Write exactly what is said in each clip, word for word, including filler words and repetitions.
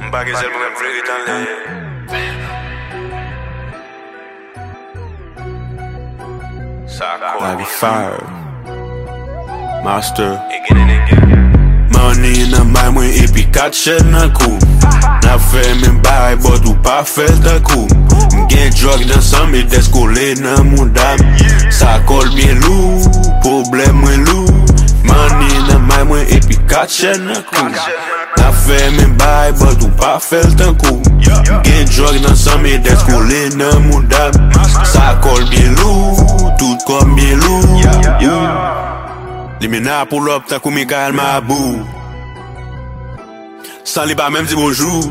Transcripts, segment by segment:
Mwen pa gezel mwen vle ritan le. Like fire Master Again and again. Money in a mind mwen epi kat shed nan kou. Na fe men bay but ou pa fel tan kou. Mgen drug dan san me deskole nan moun dam. Sa kol bien lou, problem mwen lou. Money in a mind mwen epi kat shed nan kou. Na fe men bay but ou pa fel tan kou. Mgen drug dan san me deskole nan moun dam. Sa kol bien lou, tout kom bien lou. Li mena pull up tan kou Mikael Mabou. San li pa même di bonjour.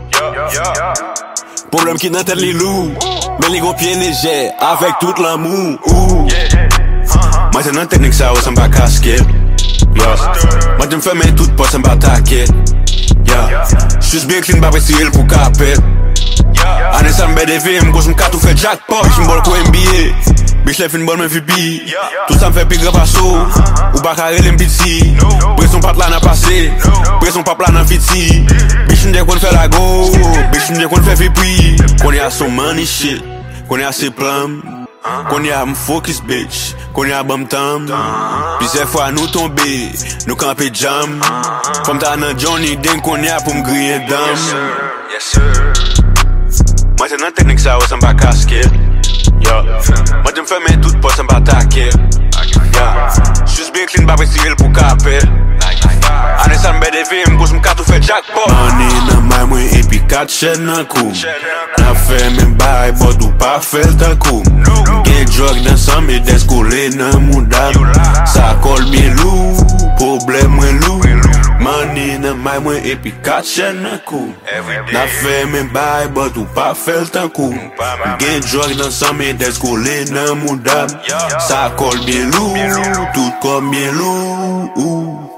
Problem ki nan tèt li lou. Men li gon pied léger, avec tout l'amour. Moi c'est nan technique ça ou san pa kasket. Moi j'aime faire men tout pot san pa taket. J'suis bien clean pa presiril pou kapet. Ane san mbe de vim, gos mkatou fe jackpot. Bish mbol ko N B A, bish le fin bol men V P. Tout sa mfe pi grapaso, ou baka relem piti. Preson pat la nan pase, preson pap la nan fiti. Bish mde kon fe la go, bish mde kon fe V P. Konye a so money shit, konye a se plum. Konye a m focus bitch, konye a bam tam. Pi se fwa nou tombe, nou kampe jam. Fom ta nan Johnny den konye a pou m griye dam. Yes sir. Moi c'est nan technique ça ou san pa kasket. Moi j'aime faire men tout pot san pa taket. J'suis bien clean pa presiril pou kapet. Ane san mbe de vim, gos mkatou fe jackpot. Money nan may mwen epi kat shed nan kou. Na fe men bay but ou pa fel tan kou. Gen drug dan san me deskole nan moun dam. Sa kol bien lou, problem mwen lou. Money nan may mwen epi kat shed nan kou. Na fe men bay but ou pa fel tan kou. Gen drug dan san me deskole nan moun dam. Sa kol bien lou, tout kom bien lou.